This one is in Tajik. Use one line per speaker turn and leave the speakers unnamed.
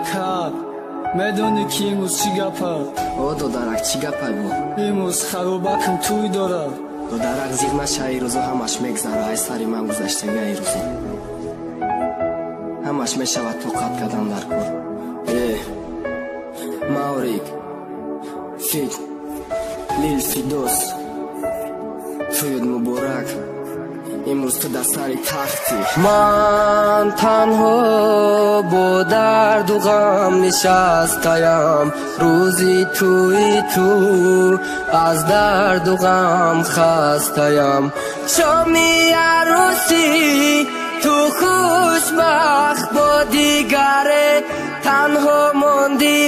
کب медони ки имрӯз чӣ гапад
о додарак чӣ гапай бо
имрӯз харобакам тӯй дорад
додарак зиқ наша ин рӯзо ҳамаш мегзара ай сари ман гузаштага ин рӯзо ҳамаш мешавад тоқат кардан дар кор маврик фит лил фидос тӯйд муборак имрӯз ту дар сари тахтӣ ман танҳо бо дарду ғам нишастаям рӯзи тӯи ту аз дарду ғам хастаям шоми арӯсӣ ту хушбахт бо дигаре танҳо монди